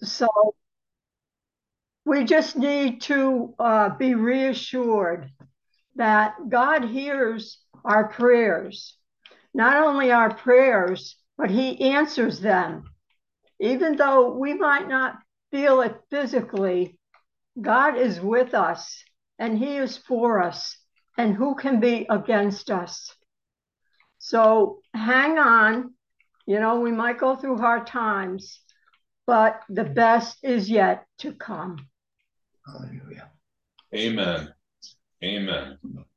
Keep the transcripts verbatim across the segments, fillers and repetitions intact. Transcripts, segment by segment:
So we just need to uh, be reassured that God hears our prayers, not only our prayers, but He answers them. Even though we might not feel it physically, God is with us and He is for us. And who can be against us? So hang on. You know, we might go through hard times, but the best is yet to come. Hallelujah. Amen. Amen.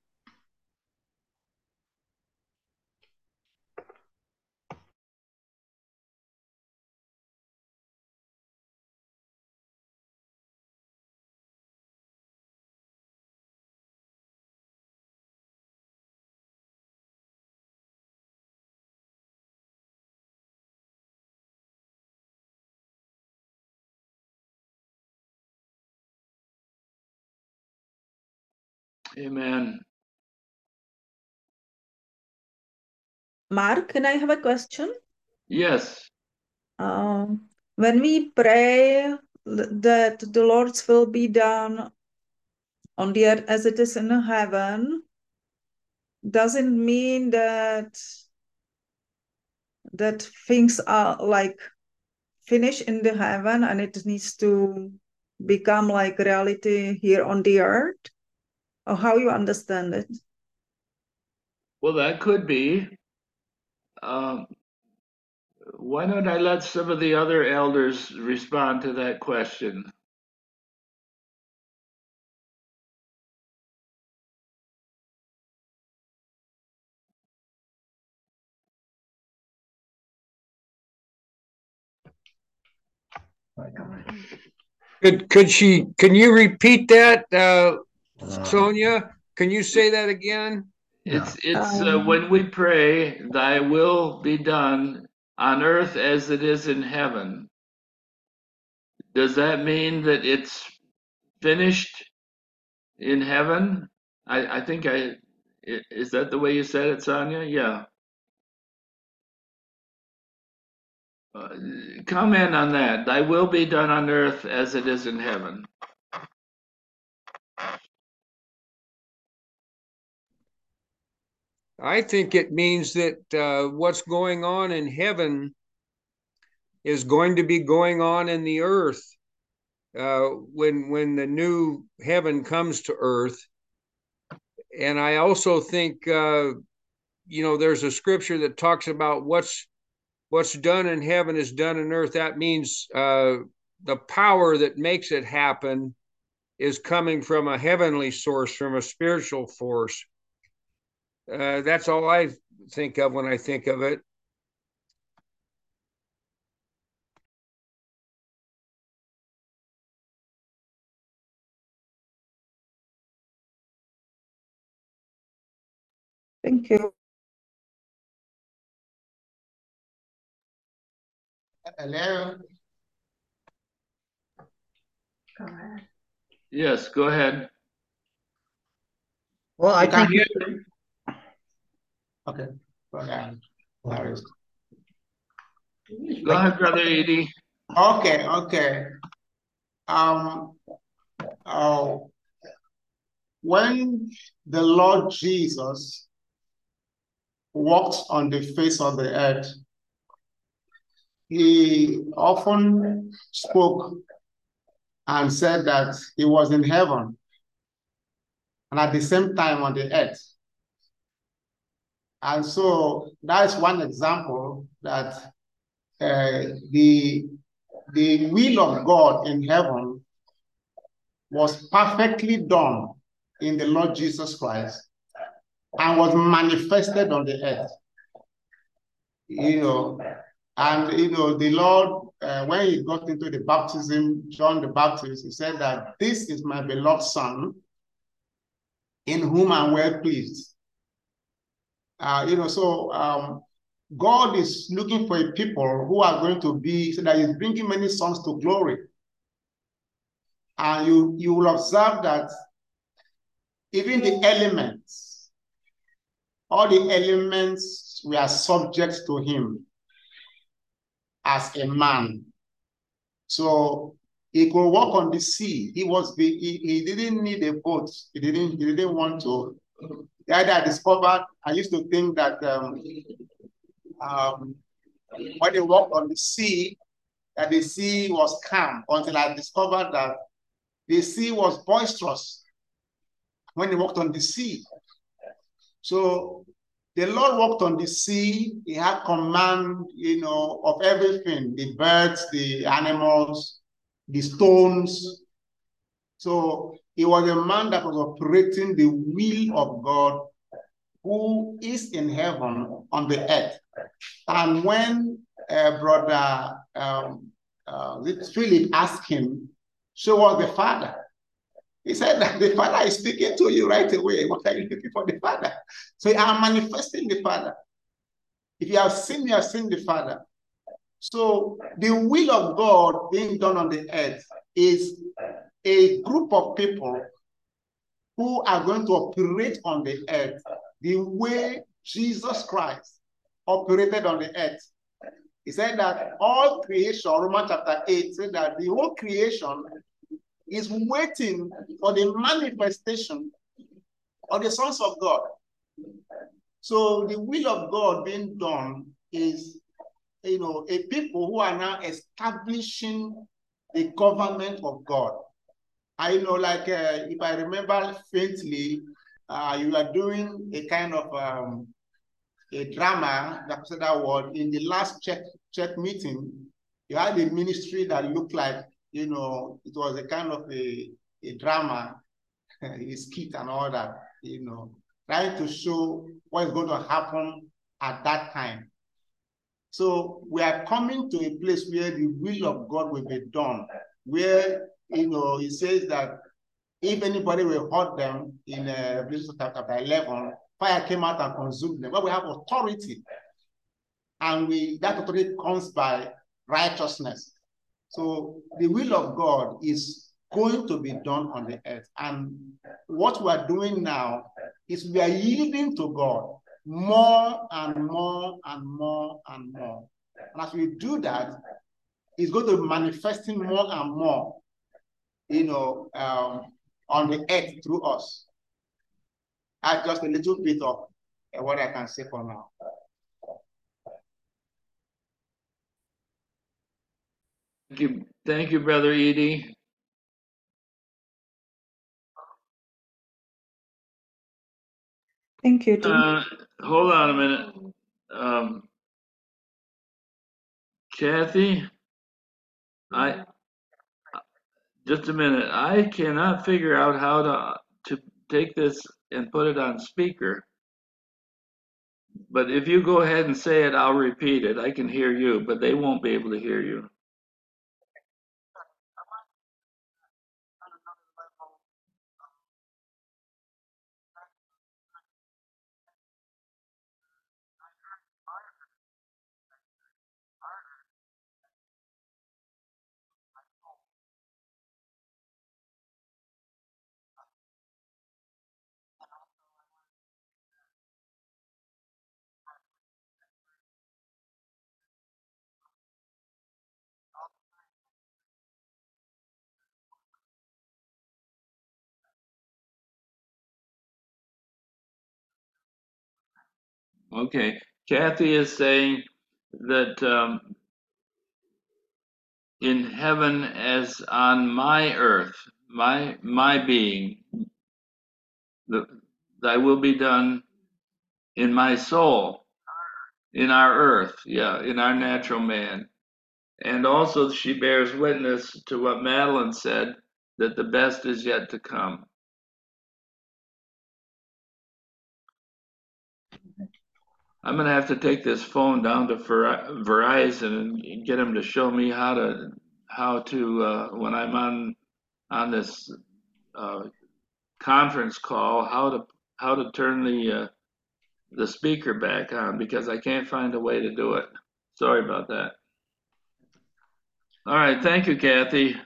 Amen. Mark, can I have a question? Yes. Um, when we pray that the Lord's will be done on the earth as it is in heaven, doesn't mean that that things are like finished in the heaven and it needs to become like reality here on the earth? Or how you understand it? Well, that could be. Um, why don't I let some of the other elders respond to that question? Could could she? Can you repeat that, uh, Sonia? Can you say that again? It's it's uh, Um, when we pray, "Thy will be done on earth as it is in heaven." Does that mean that it's finished in heaven? I I think I i- is that the way you said it, Sonia? Yeah. Uh, comment on that. Thy will be done on earth as it is in heaven. I think it means that uh, what's going on in heaven is going to be going on in the earth uh, when when the new heaven comes to earth. And I also think uh, you know there's a scripture that talks about what's what's done in heaven is done in earth. That means uh, the power that makes it happen is coming from a heavenly source, from a spiritual force. Uh, that's all I think of when I think of it. Thank you. Hello. Go ahead. Yes, go ahead. Well, I You can think. hear Okay. Go ahead. Larry. Go ahead, Brother Edie. Okay. Okay. Um. Oh, when the Lord Jesus walked on the face of the earth, He often spoke and said that He was in heaven and at the same time on the earth. And so that's one example that uh, the, the will of God in heaven was perfectly done in the Lord Jesus Christ and was manifested on the earth. You know, and you know, the Lord, uh, when he got into the baptism, John the Baptist, he said that this is my beloved Son, in whom I'm well pleased. Uh, you know, so um, God is looking for a people who are going to be, so that he's bringing many sons to glory. And you, you will observe that even the elements, all the elements were subject to him as a man. So he could walk on the sea. He was he, he didn't need a boat. He didn't he didn't want to. The idea I discovered, I used to think that um, um, when he walked on the sea, that the sea was calm, until I discovered that the sea was boisterous when he walked on the sea. So the Lord walked on the sea. He had command, you know, of everything, the birds, the animals, the stones. So he was a man that was operating the will of God, who is in heaven on the earth. And when uh, brother um, uh, Philip asked him, show us the Father, he said that the Father is speaking to you right away. What are you looking for the Father? So you are manifesting the Father. If you have seen, you have seen the Father. So the will of God being done on the earth is a group of people who are going to operate on the earth the way Jesus Christ operated on the earth. He said that all creation, Romans chapter eight, said that the whole creation is waiting for the manifestation of the sons of God. So the will of God being done is, you know, a people who are now establishing the government of God. I know, like, uh, if I remember faintly, uh, you are doing a kind of um, a drama, that said that word, in the last check, check meeting, you had a ministry that looked like, you know, it was a kind of a, a drama, a skit and all that, you know, trying to show what is going to happen at that time. So we are coming to a place where the will of God will be done, where, you know, it says that if anybody will hurt them in uh, Revelation chapter eleven, fire came out and consumed them. But we have authority, and we that authority comes by righteousness. So the will of God is going to be done on the earth. And what we are doing now is we are yielding to God more and more and more and more. And as we do that, it's going to be manifesting more and more, you know, um, on the earth through us. That's just a little bit of uh, what I can say for now. Thank you, thank you, Brother Edie. Thank you, Tim. Uh, hold on a minute. Um, Kathy, I just a minute. I cannot figure out how to to take this and put it on speaker. But if you go ahead and say it, I'll repeat it. I can hear you, but they won't be able to hear you. Okay. Kathy is saying that um, in heaven as on my earth, my my being, the, thy will be done in my soul, in our earth, yeah, in our natural man. And also she bears witness to what Madeline said, that the best is yet to come. I'm gonna have to take this phone down to Verizon and get them to show me how to how to uh, when I'm on on this uh, conference call, how to how to turn the uh, the speaker back on, because I can't find a way to do it. Sorry about that. All right, thank you, Kathy.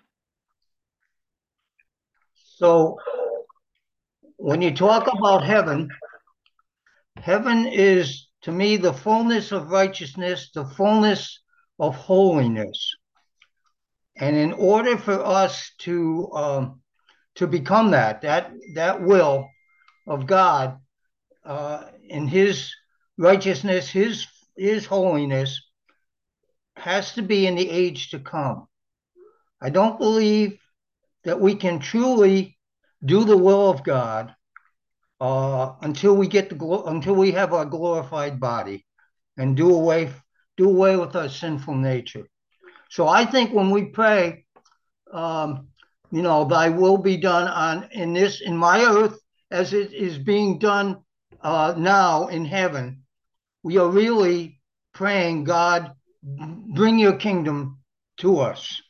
So when you talk about heaven, heaven is, to me, the fullness of righteousness, the fullness of holiness. And in order for us to um, to become that, that that will of God uh, in His righteousness, His His holiness, has to be in the age to come. I don't believe that we can truly do the will of God uh, until we get the until we have our glorified body and do away do away with our sinful nature. So I think when we pray, um, you know, thy will be done on in this in my earth as it is being done uh, now in heaven, we are really praying, God, bring your kingdom to us.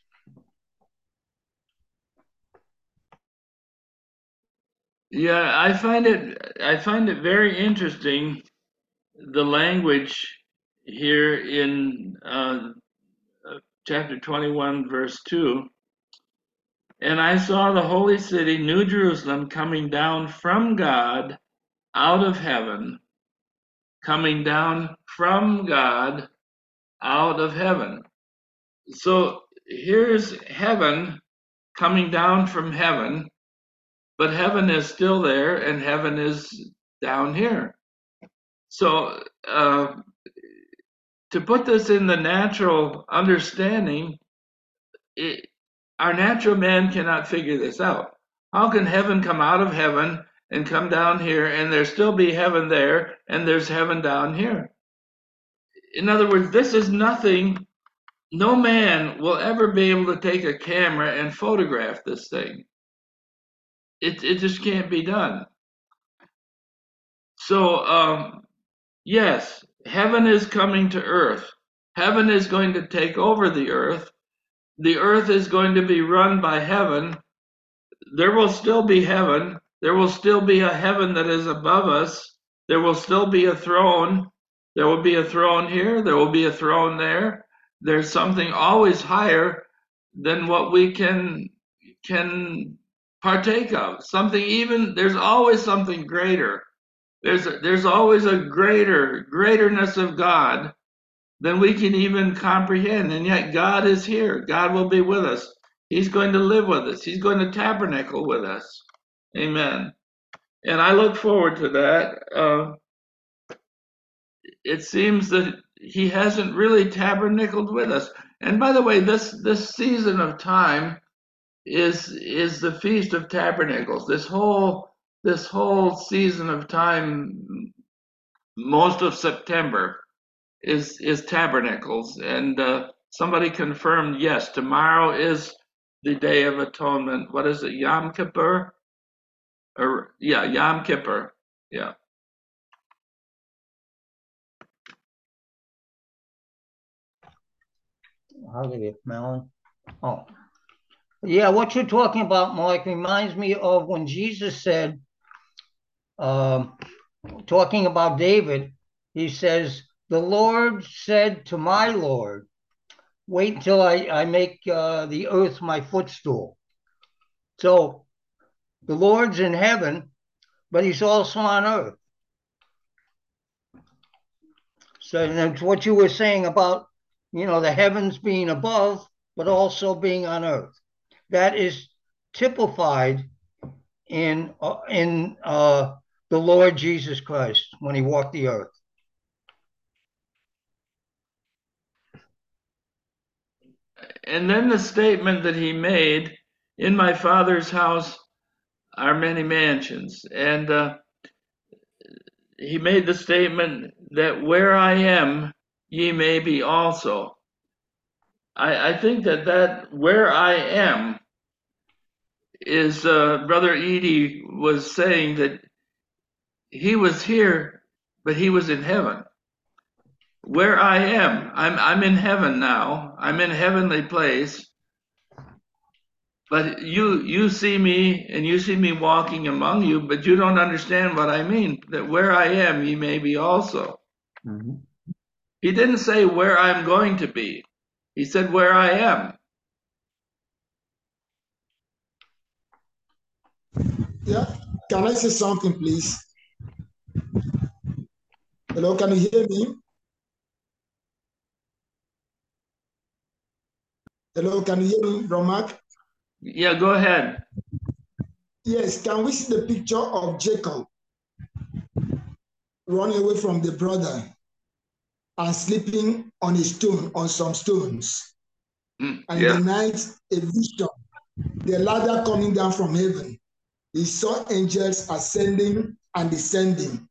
Yeah, I find it I find it very interesting, the language here in uh, chapter twenty-one, verse two. And I saw the holy city, New Jerusalem, coming down from God out of heaven, coming down from God out of heaven. So here's heaven coming down from heaven, but heaven is still there and heaven is down here. So uh, to put this in the natural understanding, it, our natural man cannot figure this out. How can heaven come out of heaven and come down here and there still be heaven there and there's heaven down here? In other words, this is nothing. No man will ever be able to take a camera and photograph this thing. It, it just can't be done. So, um, yes, heaven is coming to earth. Heaven is going to take over the earth. The earth is going to be run by heaven. There will still be heaven. There will still be a heaven that is above us. There will still be a throne. There will be a throne here. There will be a throne there. There's something always higher than what we can can partake of. Something even, there's always something greater. There's there's always a greater greaterness of God than we can even comprehend. And yet God is here. God will be with us. He's going to live with us. He's going to tabernacle with us. Amen. And I look forward to that. Uh, it seems that he hasn't really tabernacled with us. And by the way, this this season of time is is the Feast of Tabernacles. This whole this whole season of time, most of September, is is tabernacles. And uh, somebody confirmed, yes, tomorrow is the Day of Atonement. What is it, Yom Kippur? Or yeah, Yom Kippur. Yeah. How did it, Melon? Oh, yeah. What you're talking about, Mark, reminds me of when Jesus said, um, talking about David, he says, "The Lord said to my Lord, wait until I, I make uh, the earth my footstool." So the Lord's in heaven, but he's also on earth. So that's what you were saying about, you know, the heavens being above, but also being on earth. That is typified in uh, in uh, the Lord Jesus Christ when he walked the earth. And then the statement that he made, in my Father's house are many mansions. And uh, he made the statement that where I am, ye may be also. I, I think that that where I am is, uh, Brother Edie was saying that he was here, but he was in heaven. Where I am, I'm I'm in heaven now. I'm in a heavenly place. But you you see me and you see me walking among you, but you don't understand what I mean. That where I am, ye may be also. Mm-hmm. He didn't say where I'm going to be. He said where I am. Yeah. Can I say something, please? Hello, can you hear me? Hello, can you hear me, Romak? Yeah, go ahead. Yes, can we see the picture of Jacob running away from the brother and sleeping on a stone, on some stones? Mm, And yeah. in the night, a vision, the ladder coming down from heaven. He saw angels ascending and descending.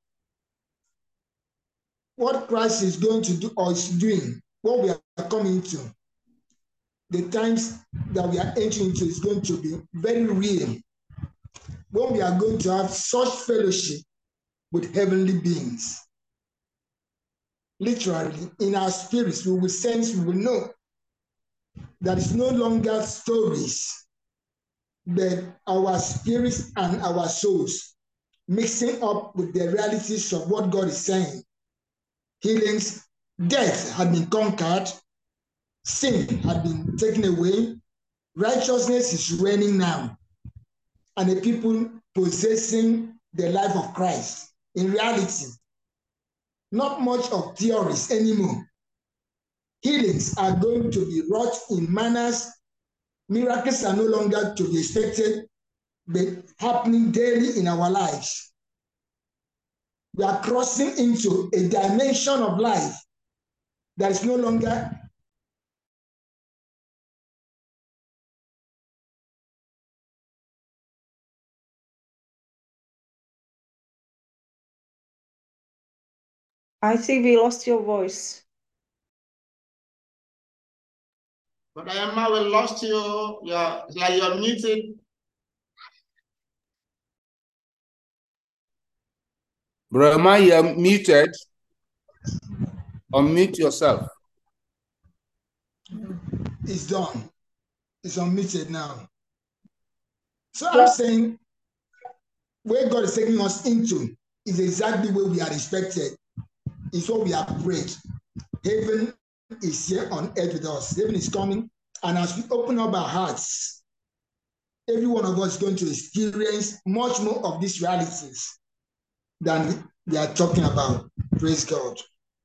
What Christ is going to do or is doing, what we are coming to, the times that we are entering into is going to be very real. When we are going to have such fellowship with heavenly beings. Literally, in our spirits, we will sense, we will know that it's no longer stories, but our spirits and our souls mixing up with the realities of what God is saying. Healings, death had been conquered, sin had been taken away, righteousness is reigning now, and the people possessing the life of Christ. In reality, not much of theories anymore. Healings are going to be wrought in manners. Miracles are no longer to be expected, but happening daily in our lives. We are crossing into a dimension of life that is no longer I think we lost your voice. But I am now we lost you. You're like you're muted. Brahma, you're muted. Unmute yourself. It's done. It's unmuted now. So I'm saying where God is taking us into is exactly where we are expected. It's what we have prayed. Heaven is here on earth with us. Heaven is coming. And as we open up our hearts, every one of us is going to experience much more of these realities than we are talking about. Praise God.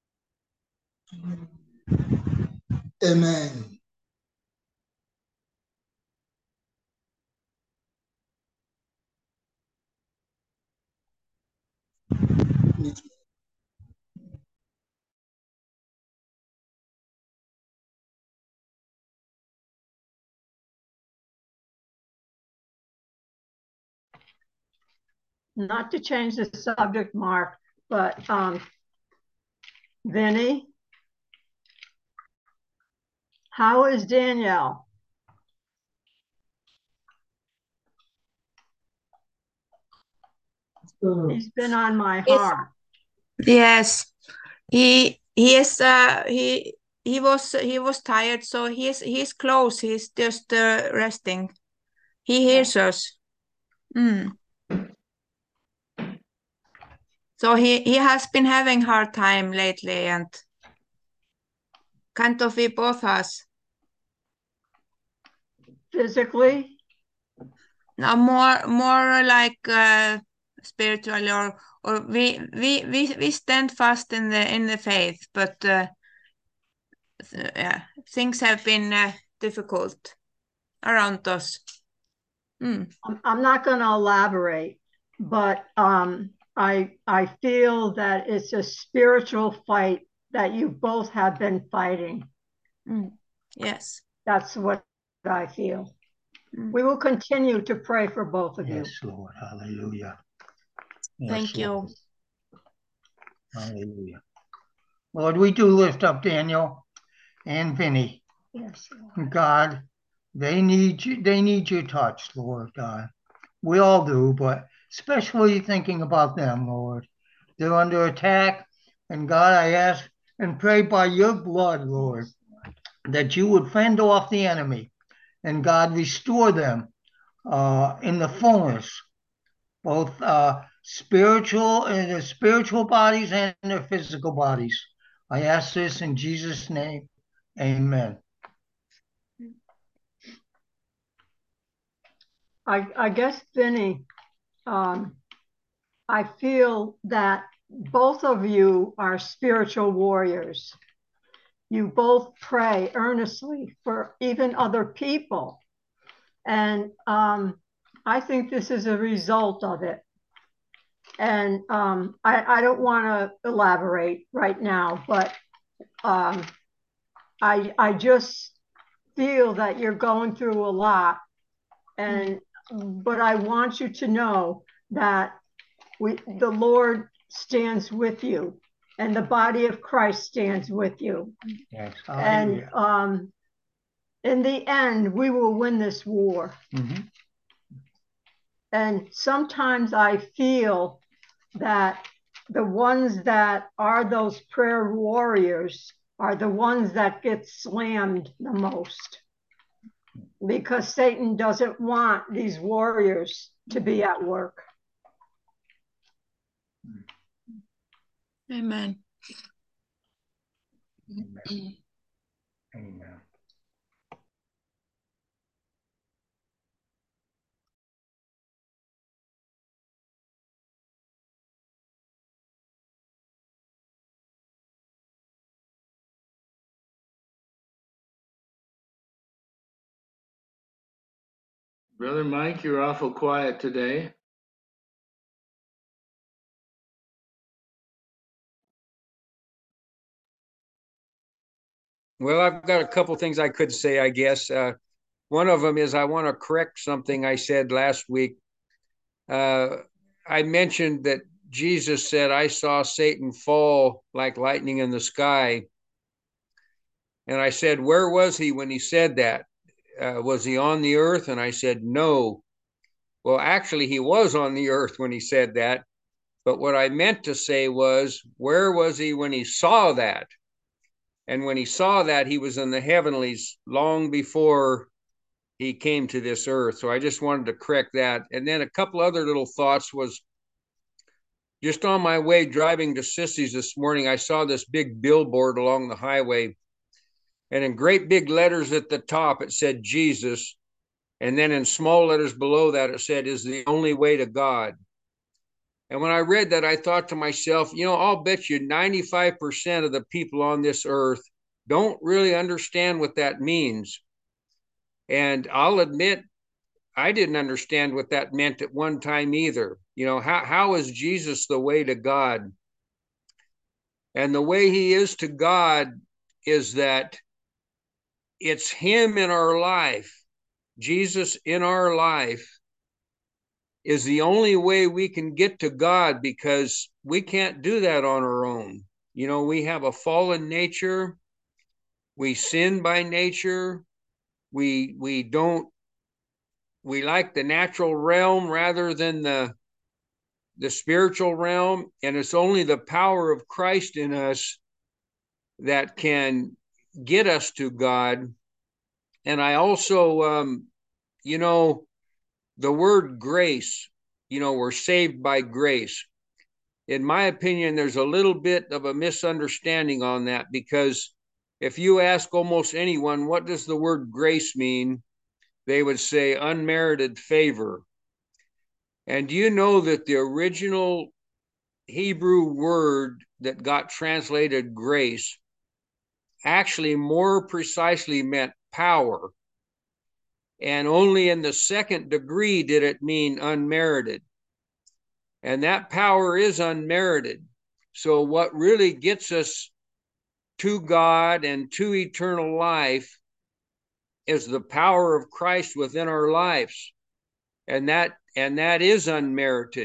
Amen. Not to change the subject, Mark, but um, Vinny, how is Danielle? He's been on my heart. Yes, he he is uh he he was he was tired, so he's he's close. He's just uh, resting. He hears us. Mm. So he he has been having hard time lately, and kind of we both has. Physically? No, more more like uh, spiritually, or or we we we we stand fast in the in the faith, but uh, yeah, things have been uh, difficult around us. Mm. I'm, I'm not going to elaborate, but um, I I feel that it's a spiritual fight that you both have been fighting. Mm. Yes. That's what I feel. Mm. We will continue to pray for both of you. Yes, Lord. Hallelujah. Yes, Thank you. Lord. Hallelujah. Lord, we do lift up Daniel and Vinny. Yes, God, they need you, they need your touch, Lord God. We all do, but especially thinking about them, Lord. They're under attack, and God, I ask and pray by your blood, Lord, that you would fend off the enemy, and God, restore them uh, in the fullness, both uh, spiritual in their spiritual bodies and their physical bodies. I ask this in Jesus' name. Amen. I, I guess, Vinny, um, I feel that both of you are spiritual warriors. you both pray earnestly for even other people. And um, I think this is a result of it. And um, I, I don't want to elaborate right now, but um, I, I just feel that you're going through a lot. And but I want you to know that we, the Lord stands with you, and the body of Christ stands with you. Yes. And um, in the end, we will win this war. Mhm. And sometimes I feel that the ones that are those prayer warriors are the ones that get slammed the most, because Satan doesn't want these warriors to be at work. Amen. Amen. Amen. Brother Mike, you're awful quiet today. Well, I've got a couple things I could say, I guess. Uh, one of them is I want to correct something I said last week. Uh, I mentioned that Jesus said, I saw Satan fall like lightning in the sky. And I said, where was he when he said that? Uh, was he on the earth? And I said, no. Well, actually, he was on the earth when he said that. But what I meant to say was, where was he when he saw that? And when he saw that, he was in the heavenlies long before he came to this earth. So I just wanted to correct that. And then a couple other little thoughts was, just on my way driving to Sissy's this morning, I saw this big billboard along the highway. And in great big letters at the top, it said Jesus. And then in small letters below that, it said, is the only way to God. And when I read that, I thought to myself, you know, I'll bet you ninety-five percent of the people on this earth don't really understand what that means. And I'll admit, I didn't understand what that meant at one time either. You know, how, how is Jesus the way to God? And the way he is to God is that it's him in our life, Jesus in our life, is the only way we can get to God, because we can't do that on our own. You know, we have a fallen nature. We sin by nature. We we don't we like the natural realm rather than the the spiritual realm, and it's only the power of Christ in us that can get us to God. And I also um you know, the word grace, you know, we're saved by grace. In my opinion, there's a little bit of a misunderstanding on that, because if you ask almost anyone, what does the word grace mean? They would say unmerited favor. And do you know that the original Hebrew word that got translated grace actually more precisely meant power? And only in the second degree did it mean unmerited. And that power is unmerited. So what really gets us to God and to eternal life is the power of Christ within our lives. And that and that is unmerited.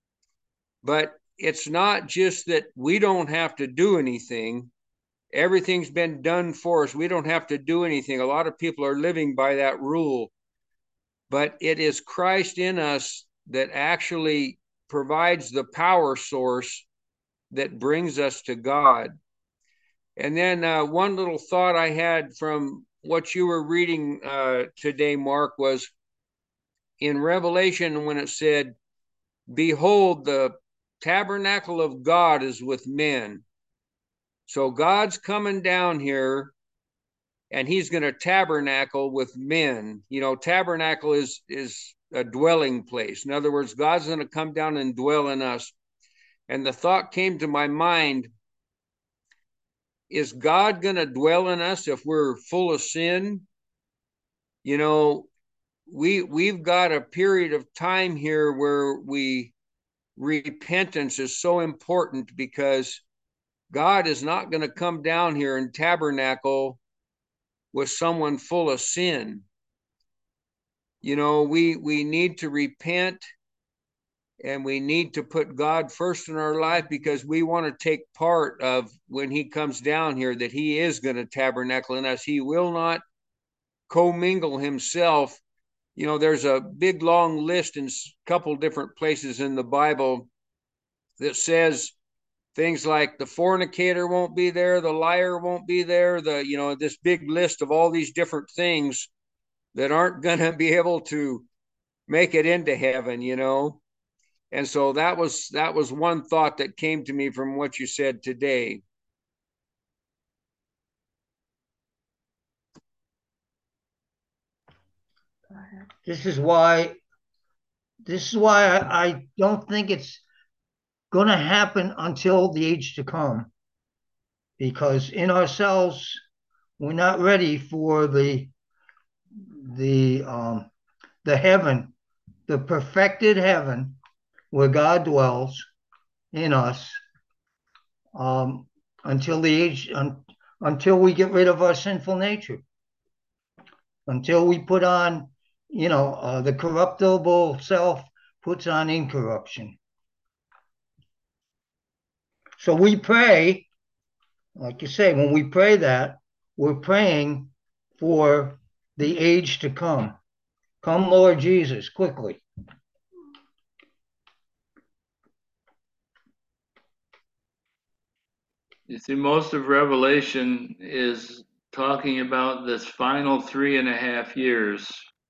But it's not just that we don't have to do anything. Everything's been done for us. We don't have to do anything. A lot of people are living by that rule. But it is Christ in us that actually provides the power source that brings us to God. And then uh, one little thought I had from what you were reading uh, today, Mark, was in Revelation when it said, behold, the tabernacle of God is with men. So God's coming down here and he's going to tabernacle with men. You know, tabernacle is, is a dwelling place. In other words, God's going to come down and dwell in us. And the thought came to my mind, is God going to dwell in us if we're full of sin? You know, we we've got a period of time here where we repentance is so important, because God is not going to come down here and tabernacle with someone full of sin. You know, we we need to repent, and we need to put God first in our life, because we want to take part of when he comes down here, that he is going to tabernacle in us. He will not commingle himself. You know, there's a big long list in a couple different places in the Bible that says things like the fornicator won't be there, the liar won't be there, the, you know, this big list of all these different things that aren't going to be able to make it into heaven, you know. And so that was that was one thought that came to me from what you said today. This is why this is why I, I don't think it's going to happen until the age to come, because in ourselves we're not ready for the the um the heaven, the perfected heaven where God dwells in us, um until the age un, until we get rid of our sinful nature, until we put on, you know, uh, the corruptible self puts on incorruption. So we pray, like you say, when we pray that, we're praying for the age to come. Come, Lord Jesus, quickly. You see, most of Revelation is talking about this final three and a half years,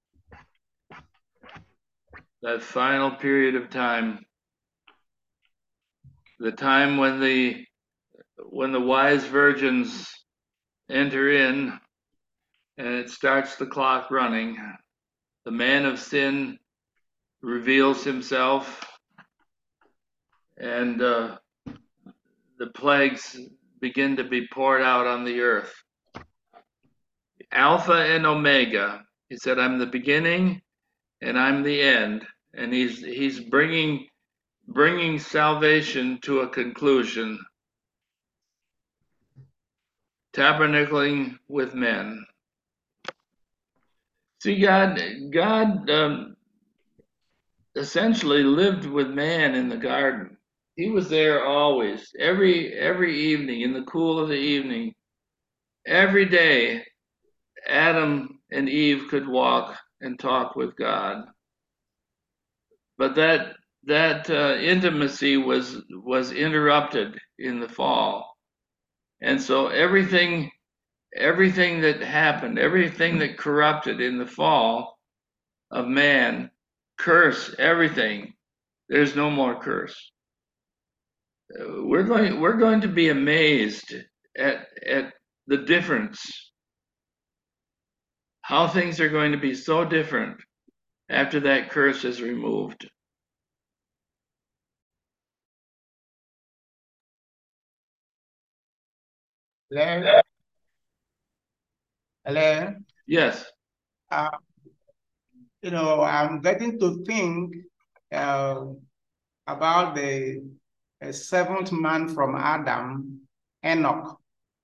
that final period of time, the time when the when the wise virgins enter in and it starts the clock running. The man of sin reveals himself, and uh, the plagues begin to be poured out on the earth. Alpha and Omega. He said, I'm the beginning and I'm the end. And he's he's bringing bringing salvation to a conclusion, tabernacling with men. See, God, God um, essentially lived with man in the garden. He was there always, every every evening, in the cool of the evening. Every day, Adam and Eve could walk and talk with God. But that that uh, intimacy was was interrupted in the fall, and so everything everything that happened, everything that corrupted in the fall of man, curse everything. There's no more curse. We're going we're going to be amazed at at the difference, how things are going to be so different after that curse is removed. Hello? Hello? Yes. Uh, you know, I'm getting to think uh, about the uh, seventh man from Adam, Enoch.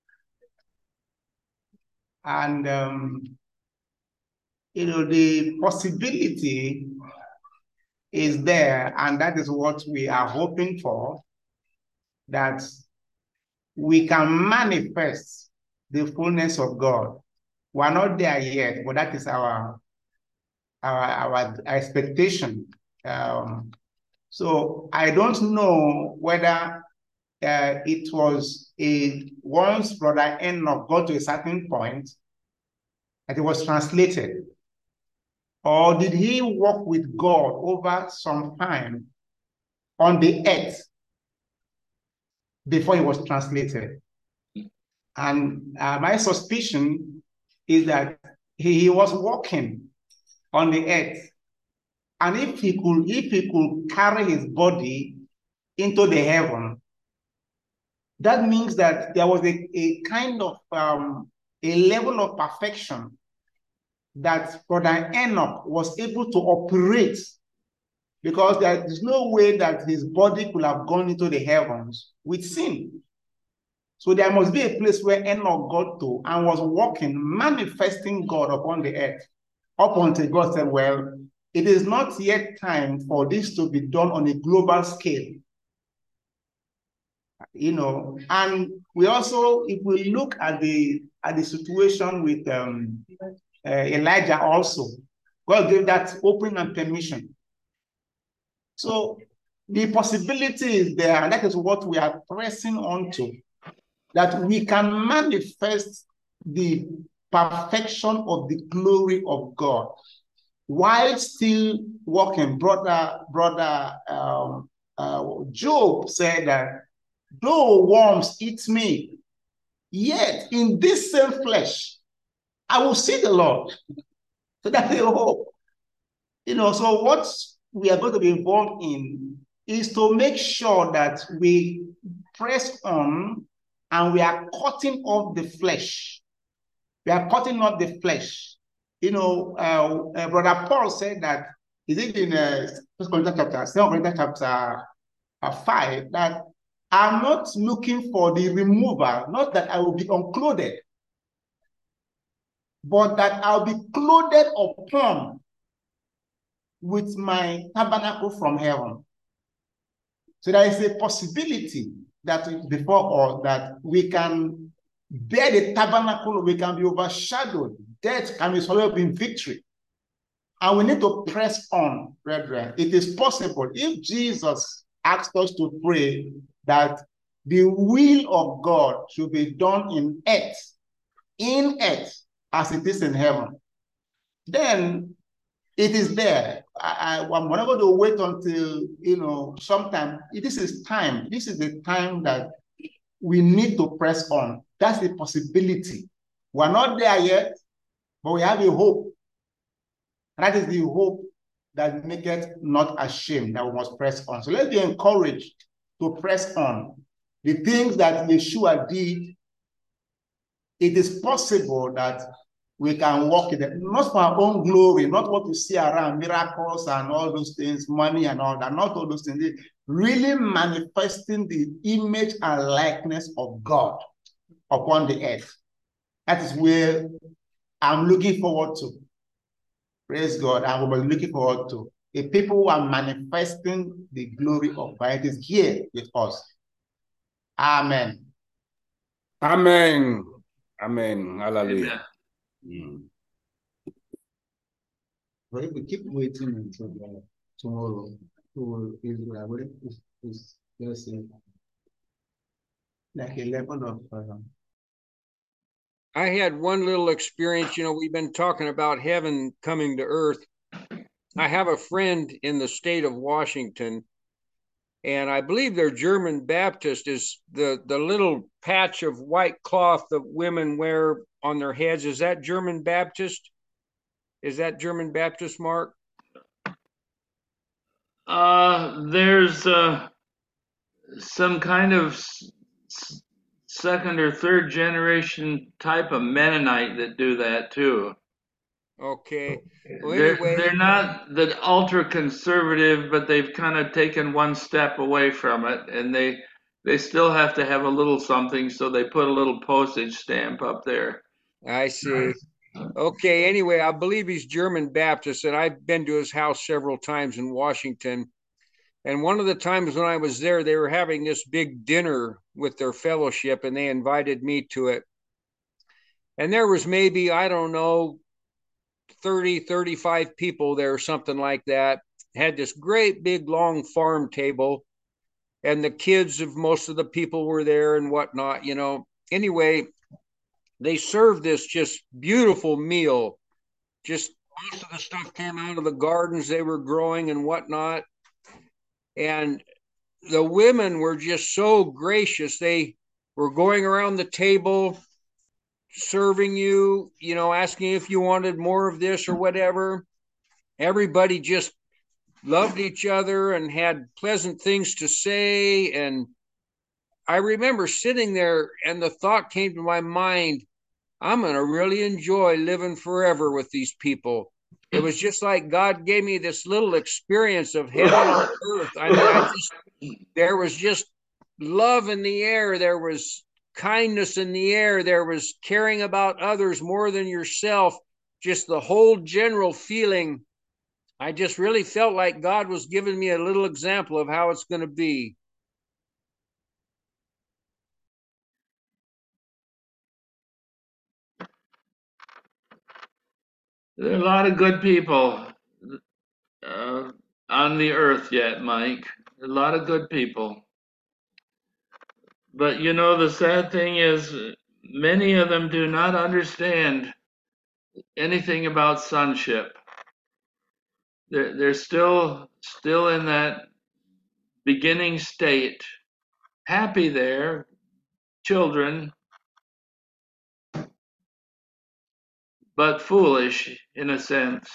And, um, you know, the possibility is there, and that is what we are hoping for, that we can manifest the fullness of God. We're not there yet, but that is our, our, our expectation. Um, so I don't know whether uh, it was a, once Brother Enoch got to a certain point, that it was translated, or did he walk with God over some time on the earth before he was translated? And uh, my suspicion is that he, he was walking on the earth. And if he could, if he could carry his body into the heaven, that means that there was a, a kind of um, a level of perfection that Brother Enoch was able to operate, because there is no way that his body could have gone into the heavens with sin. So there must be a place where Enoch got to and was walking, manifesting God upon the earth, up until God said, well, it is not yet time for this to be done on a global scale. You know, and we also, if we look at the at the situation with um, uh, Elijah also, God gave that open and permission. So the possibility is there, and that is what we are pressing on to, that we can manifest the perfection of the glory of God while still walking. Brother, brother um, uh, Job said that, though worms eat me, yet in this same flesh, I will see the Lord. So that's the hope. You know, so what we are going to be involved in is to make sure that we press on and we are cutting off the flesh. We are cutting off the flesh. You know, uh, uh, Brother Paul said that, is it in uh, First Corinthians chapter, Second Corinthians chapter uh, five, that I'm not looking for the removal, not that I will be unclothed, but that I'll be clothed upon with my tabernacle from heaven. So there is a possibility that before us that we can bear the tabernacle, we can be overshadowed. Death can be swallowed up in victory. And we need to press on, brethren. It is possible. If Jesus asked us to pray that the will of God should be done in earth, in earth, as it is in heaven, then it is there. I, I, I'm not going to wait until, you know, sometime. This is time. This is the time that we need to press on. That's the possibility. We're not there yet, but we have a hope. That is the hope that maketh not ashamed, that we must press on. So let's be encouraged to press on. The things that Yeshua did, it is possible that we can walk in it, not for our own glory, not what we see around, miracles and all those things, money and all that, not all those things. Really manifesting the image and likeness of God upon the earth. That is where I'm looking forward to. Praise God. And we're looking forward to a people who are manifesting the glory of God. It is here with us. Amen. Amen. Amen. Hallelujah. Mm. But if we keep waiting until uh, tomorrow, to Israel, is, is just uh, like a level of. Uh, I had one little experience. You know, we've been talking about heaven coming to earth. I have a friend in the state of Washington, and I believe they're German Baptist. Is the, the little patch of white cloth that women wear on their heads, is that German Baptist? Is that German Baptist, Mark? Uh, there's uh, some kind of s second or third generation type of Mennonite that do that too. Okay. Well, they're, anyway, they're not the ultra conservative, but they've kind of taken one step away from it, and they they still have to have a little something, so they put a little postage stamp up there. I see. Okay, anyway, I believe he's German Baptist, and I've been to his house several times in Washington. And one of the times when I was there, they were having this big dinner with their fellowship, and they invited me to it. And there was maybe, I don't know, thirty, thirty-five people there, or something like that. Had this great big long farm table, and the kids of most of the people were there and whatnot, you know. Anyway, they served this just beautiful meal. Just most of the stuff came out of the gardens they were growing and whatnot. And the women were just so gracious. They were going around the table, serving you, you know, asking if you wanted more of this or whatever. Everybody just loved each other and had pleasant things to say. And I remember sitting there and the thought came to my mind, I'm going to really enjoy living forever with these people. It was just like God gave me this little experience of heaven on earth. I mean, I just, there was just love in the air. There was kindness in the air. There was caring about others more than yourself. Just the whole general feeling. I just really felt like God was giving me a little example of how it's going to be. There are a lot of good people uh, on the earth yet, Mike. A lot of good people. But you know, the sad thing is, many of them do not understand anything about sonship. They're, they're still still in that beginning state, happy there, children, but foolish in a sense.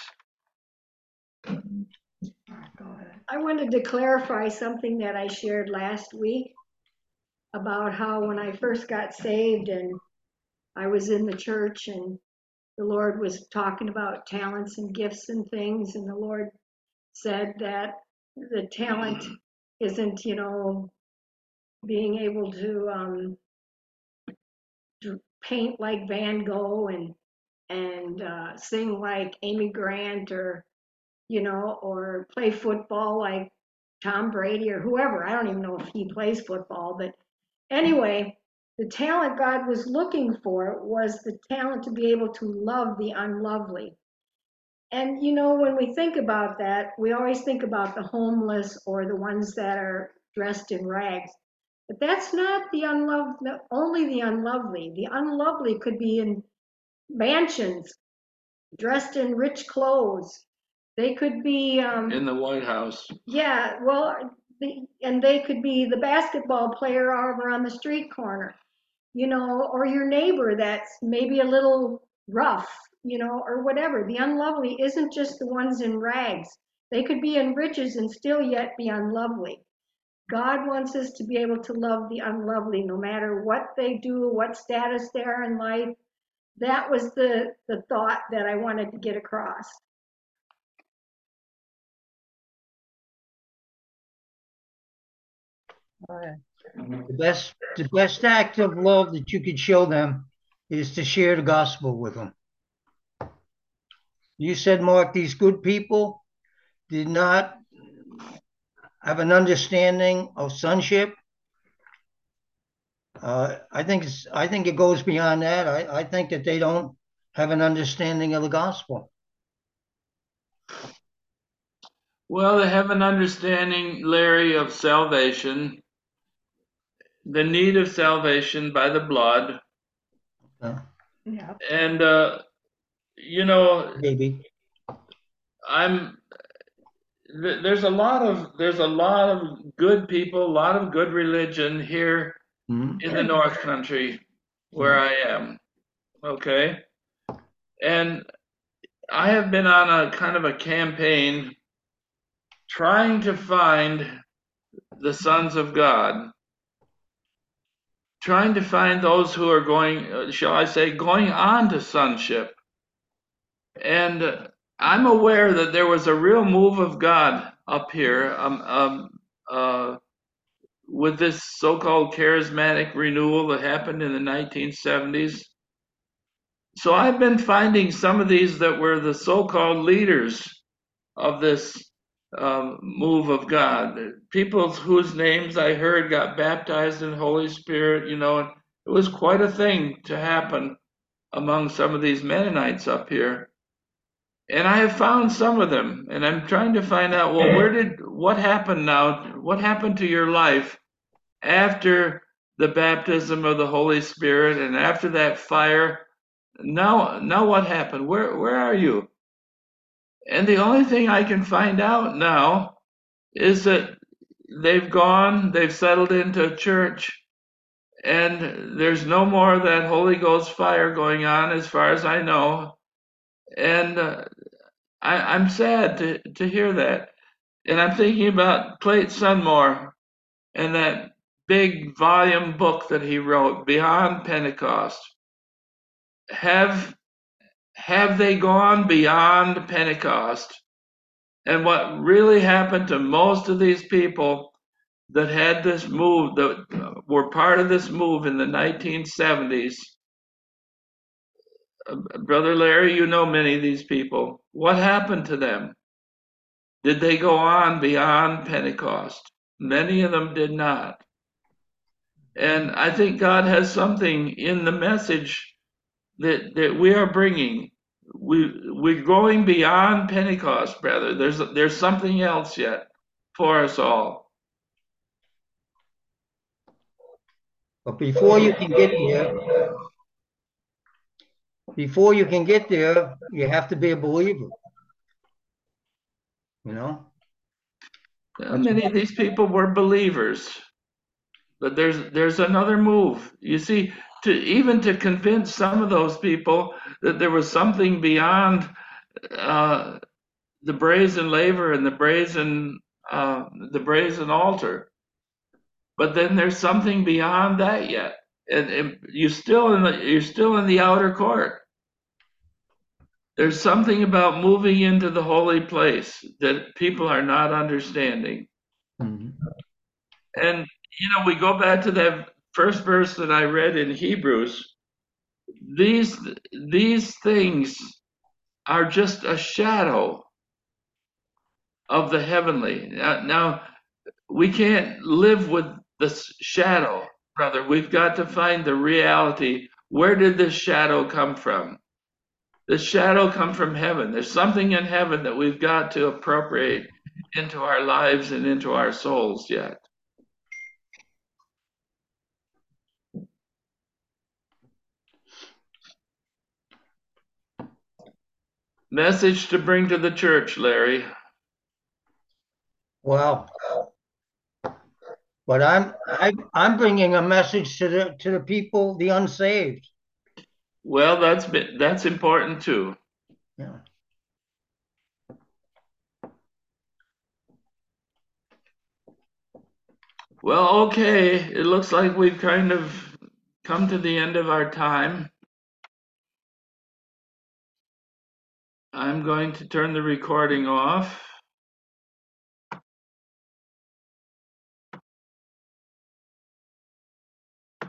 I wanted to clarify something that I shared last week about how when I first got saved and I was in the church and the Lord was talking about talents and gifts and things, and the Lord said that the talent isn't, you know, being able to, um, to paint like Van Gogh and and uh, sing like Amy Grant, or you know, or play football like Tom Brady or whoever. I don't even know if he plays football, but anyway, the talent God was looking for was the talent to be able to love the unlovely. And you know, when we think about that, we always think about the homeless or the ones that are dressed in rags. But that's not the unloved, only the unlovely. The unlovely could be in mansions, dressed in rich clothes. They could be um, in the White House. Yeah, well, the, and they could be the basketball player over on the street corner, you know, or your neighbor that's maybe a little rough, you know, or whatever. The unlovely isn't just the ones in rags. They could be in riches and still yet be unlovely. God wants us to be able to love the unlovely no matter what they do, what status they are in life. That was the, the thought that I wanted to get across. The best, the best act of love that you could show them is to share the gospel with them. You said, Mark, these good people did not have an understanding of sonship. Uh, I think it's, I think it goes beyond that. I, I think that they don't have an understanding of the gospel. Well, they have an understanding, Larry, of salvation, the need of salvation by the blood. Uh, Yeah. And, uh, you know, maybe. I'm, th- there's a lot of, there's a lot of good people, a lot of good religion here Mm-hmm. in the North Country where I am. Okay. And I have been on a kind of a campaign trying to find the sons of God, trying to find those who are going, uh, shall I say, going on to sonship. And uh, I'm aware that there was a real move of God up here um, um, uh, with this so-called charismatic renewal that happened in the nineteen seventies. So I've been finding some of these that were the so-called leaders of this um, move of God. People whose names I heard got baptized in the Holy Spirit, you know, and it was quite a thing to happen among some of these Mennonites up here. And I have found some of them, and I'm trying to find out, well, where did, what happened now? What happened to your life after the baptism of the Holy Spirit and after that fire? Now, now what happened? Where, where are you? And the only thing I can find out now is that they've gone, they've settled into a church, and there's no more of that Holy Ghost fire going on as far as I know. And uh, I, I'm sad to, to hear that. And I'm thinking about Clayton Sunmore and that big volume book that he wrote, Beyond Pentecost. Have, have they gone beyond Pentecost? And what really happened to most of these people that had this move, that were part of this move in the nineteen seventies, uh, Brother Larry, you know many of these people. What happened to them? Did they go on beyond Pentecost? Many of them did not. And I think God has something in the message that, that we are bringing. We, we're going beyond Pentecost, brother. There's, there's something else yet for us all. But before you can get there, before you can get there, you have to be a believer. You know? Uh, Many of these people were believers, but there's there's another move. You see, to even to convince some of those people that there was something beyond uh, the brazen laver and the brazen uh, the brazen altar, but then there's something beyond that yet, and, and you're still in the you're still in the outer court. There's something about moving into the holy place that people are not understanding. Mm-hmm. And, you know, we go back to that first verse that I read in Hebrews. These, these things are just a shadow of the heavenly. Now, now, we can't live with the shadow, brother. We've got to find the reality. Where did this shadow come from? The shadow come from heaven. There's something in heaven that we've got to appropriate into our lives and into our souls yet. Message to bring to the church, Larry. Well, but I'm I, I'm bringing a message to the to the people, the unsaved. Well, that's that's important too. Yeah. Well, okay. It looks like we've kind of come to the end of our time. I'm going to turn the recording off.